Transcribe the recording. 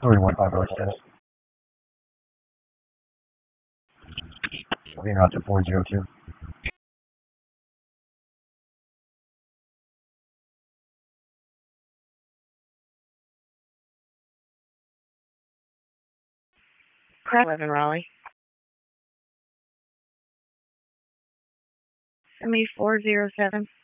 315 Road status. Being out to 402. Crash 11 Raleigh. Send me 407.